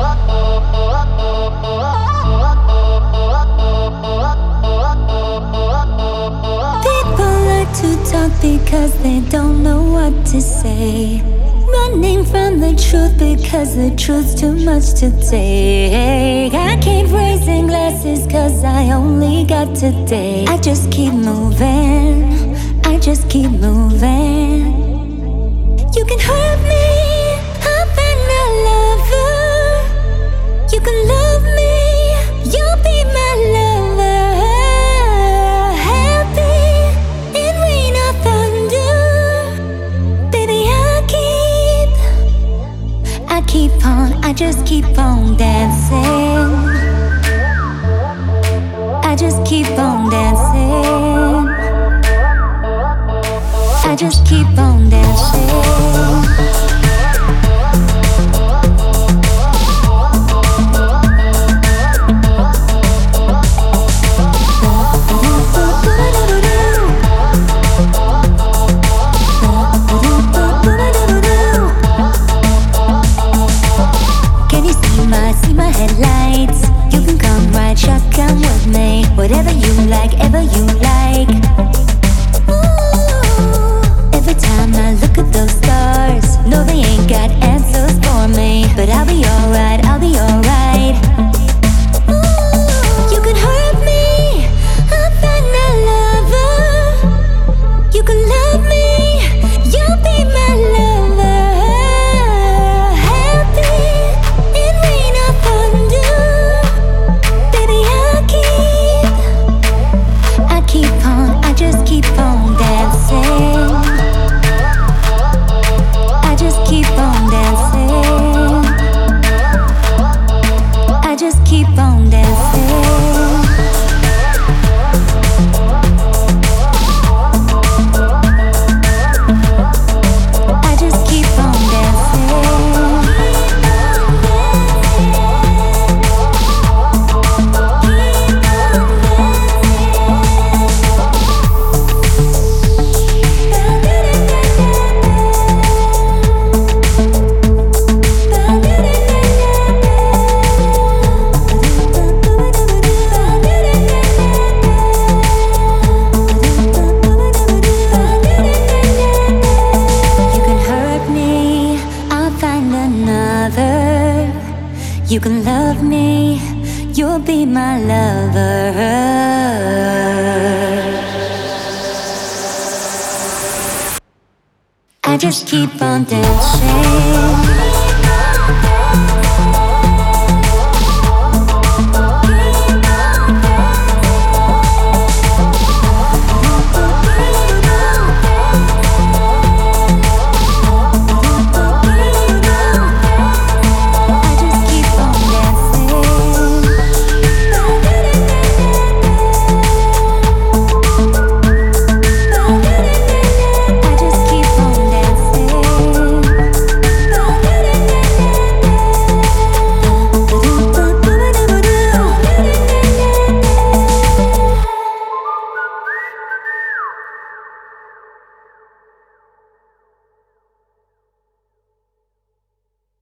People like to talk because they don't know what to say. Running from the truth because the truth's too much to take. I keep raising glasses cause I only got today. I just keep moving, I just keep moving. You can hurt me, I'll find a lover. You can love me, you'll be my lover. Happy in rain or thunder, baby, I keep on, I just keep on dancing. I just keep on dancing. I just keep on dancing. See my headlights. You can come ride shotgun with me. Whatever you like, ever you like. Ooh. Every time I look at those stars, no, they ain't got answers for me. But I'll be alright, I'll be alright. Ooh. You can hurt me, I'll find a lover. You can love me, you'll be my lover. I just keep on dancing. I just keep on dancing. I just keep on dancing. I just keep on dancing. You can love me, you'll be my lover. I just keep on dancing.